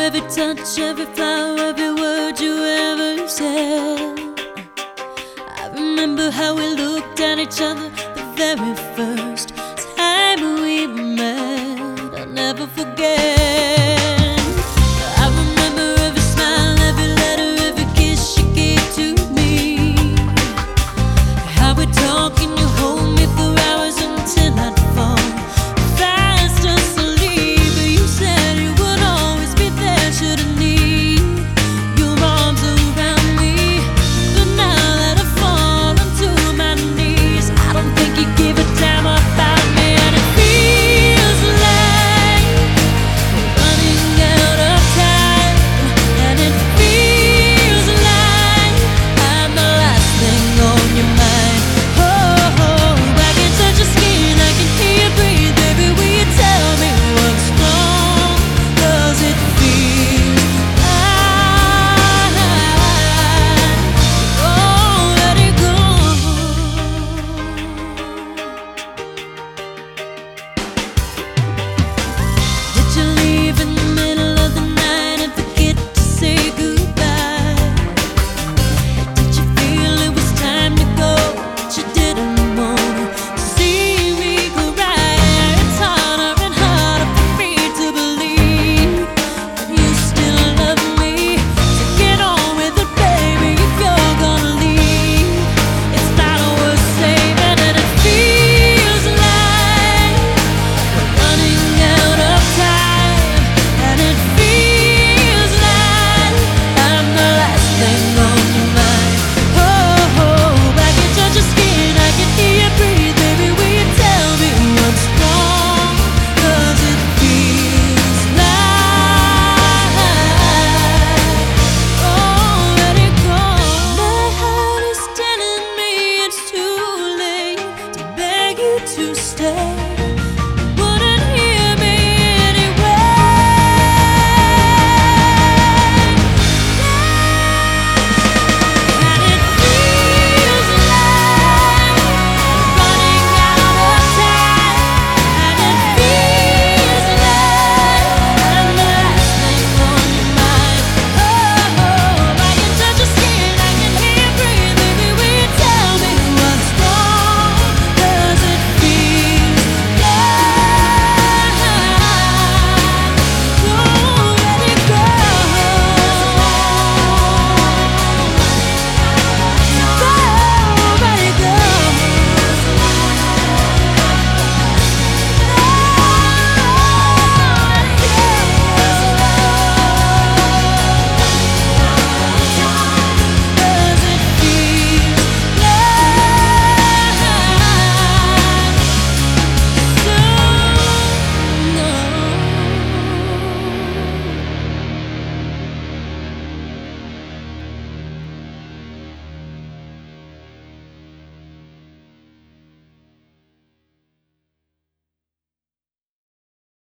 every touch, every flower, every word you ever said. I remember how we looked at each other the very first time we met. I'll never forget. I remember every smile, every letter, every kiss you gave to me. How we talk and you hold me for hours until I'd fall fast asleep. But you said you would always be there should I need your arms around me. But now that I've fallen to my knees, I don't think you give a damn about me. And it feels like we're running out of time. And it feels like I'm the last thing on your mind. I can touch your skin, I can hear you breathe. Baby, will you tell me what's wrong? 'Cause it feels like oh, let it go. Did you leave in the middle of the night and forget to say goodbye? Did you feel it was time to go, but you didn't want to see me cry? It's harder and harder for me to believe that you still love me. So get on with it, baby, if you're gonna leave. It's not worth saving, and it feels like we're running out of time. And it feels like I'm the last thing on your mind. I can touch your skin, I can hear you breathe. Baby, will you tell me what's wrong? 'Cause it feels like oh, let it go. My heart is telling me it's too late to beg you to stay.